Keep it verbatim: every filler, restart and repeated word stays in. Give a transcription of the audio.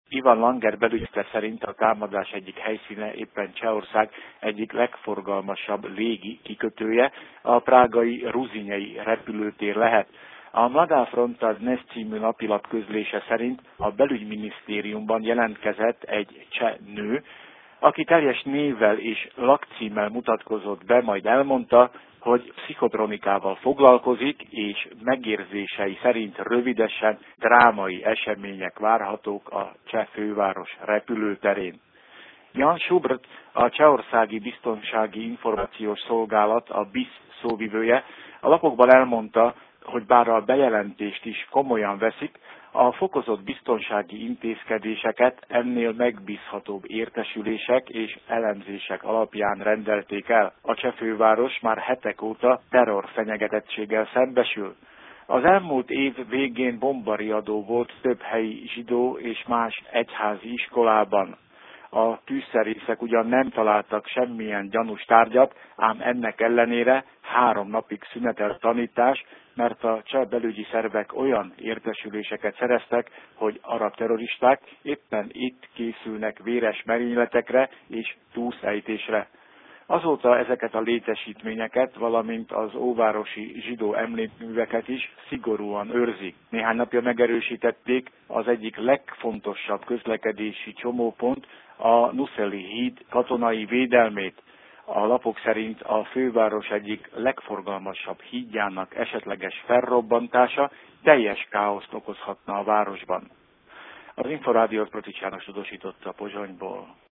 Ivan Langer belügyte szerint a támadás egyik helyszíne éppen Csehország egyik legforgalmasabb légi kikötője, a prágai Ruzinyei repülőtér lehet. A Mladá fronta dnes című napilap közlése szerint a belügyminisztériumban jelentkezett egy cseh nő, aki teljes névvel és lakcímmel mutatkozott be, majd elmondta, hogy pszichotronikával foglalkozik, és megérzései szerint rövidesen drámai események várhatók a cseh főváros repülőterén. Jan Schubert, a Csehországi Biztonsági Információs Szolgálat, a bé i es szóvivője, a lapokban elmondta, hogy bár a bejelentést is komolyan veszik, a fokozott biztonsági intézkedéseket ennél megbízhatóbb értesülések és elemzések alapján rendelték el. A cseh főváros már hetek óta terrorfenyegetettséggel szembesül. Az elmúlt év végén bombariadó volt több helyi zsidó és más egyházi iskolában. A tűzszerészek ugyan nem találtak semmilyen gyanús tárgyat, ám ennek ellenére három napig szünetelt tanítás, mert a cseh belügyi szervek olyan értesüléseket szereztek, hogy arab terroristák éppen itt készülnek véres merényletekre és túlszejtésre. Azóta ezeket a létesítményeket, valamint az óvárosi zsidó emlékműveket is szigorúan őrzik. Néhány napja megerősítették az egyik legfontosabb közlekedési csomópont, a Nuszeli híd katonai védelmét. A lapok szerint a főváros egyik legforgalmasabb hídjának esetleges felrobbantása teljes káoszt okozhatna a városban. Az Inforádiót Protich János tudósította Pozsonyból.